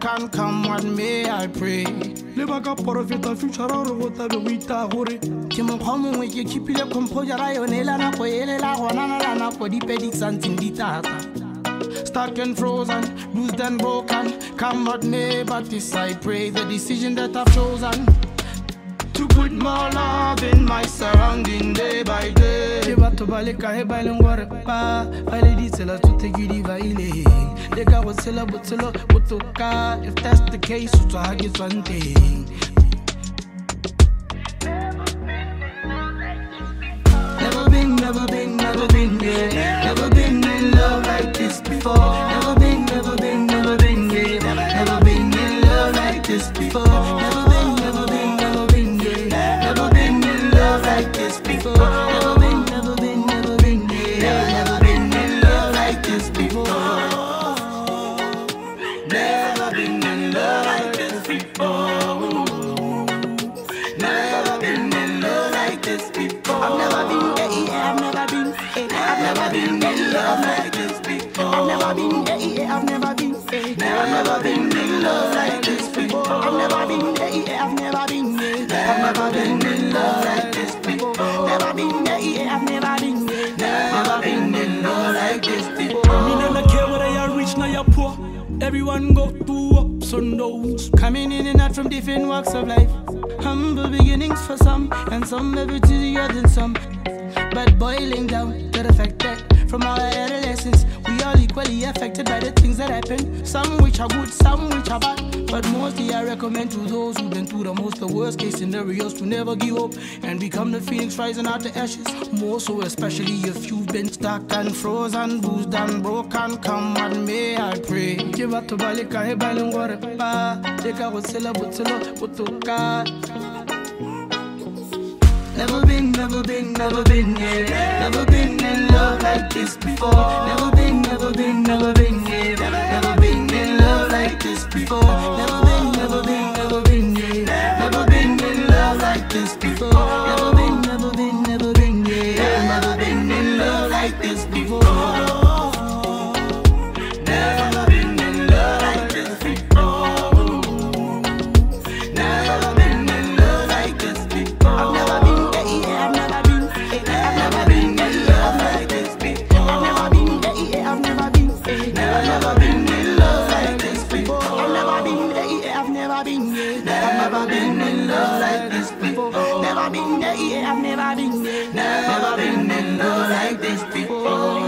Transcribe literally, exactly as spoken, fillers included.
broken, come what may I pray. Le baka profeta future ra re go tabe go ita gore ke mokgwa mongwe ke keepile composure ra yone la nako ele la gona na la nako di pedi something di tata. Stuck and frozen, bruised and broken, come what may, but this I pray, the decision that I've chosen to put more love in my surrounding day by day. ke batho ba le kae ba leng gore ba ba le ditsela tsotlhe ke di baileng le ka go tshela botshelo botoka. If that's the case o tswa ha ke tswang teng. Never been, never been, never been, yeah. Never been in love like this before. Never been, never been, never been, yeah. Never been in love like this before. Never been, never been, never been, yeah. Never been in love like this before. Never been, never been, never been, yeah. Never been in love like this before. Never been in love like this before. Never been in love like this before. I've never been there, yeah, I've never been. I've never been in love like this before. I've never been there, yeah, I've never been. I've never been in love like this before. I've never been there, yeah, I've never been. I've never been in love like this before. Never been there, yeah, I've never been. Never been in love like this before. Me never care whether you're rich or you're poor. Everyone go through ups and downs, Coming in and out from different walks of life. Humble beginnings for some, and some never to the other than some. But boiling down to the fact that from our adolescence, we all equally affected by the things that happen. Some which are good, some which are bad. But mostly I recommend to those who've been through the most, the worst case scenarios, to never give up and become the phoenix rising out the ashes. More so especially if you've been stuck and frozen, bruised and broken, come what may I pray. ke batho ba le kae ba leng gore ba le ka go tshela botshelo botoka. Never been, never been, never been, yeah. Never been in love like this before. Never been, never been, never been, yeah. Never been in love like this before. Never been, never been, never been, yeah. Never been in love like this before. Never been, never been, never been, yeah. Never been in love like this before. Never been in love like this before. Never been in love like this before. I've never been. I've never been in love like this before. I've never been there, yeah, I've never been. Never, never been in love like this before. I've never been there, yeah, I've never been. I've never been in love like this before. Never been there, yeah, I've never been. Never been in love like this before.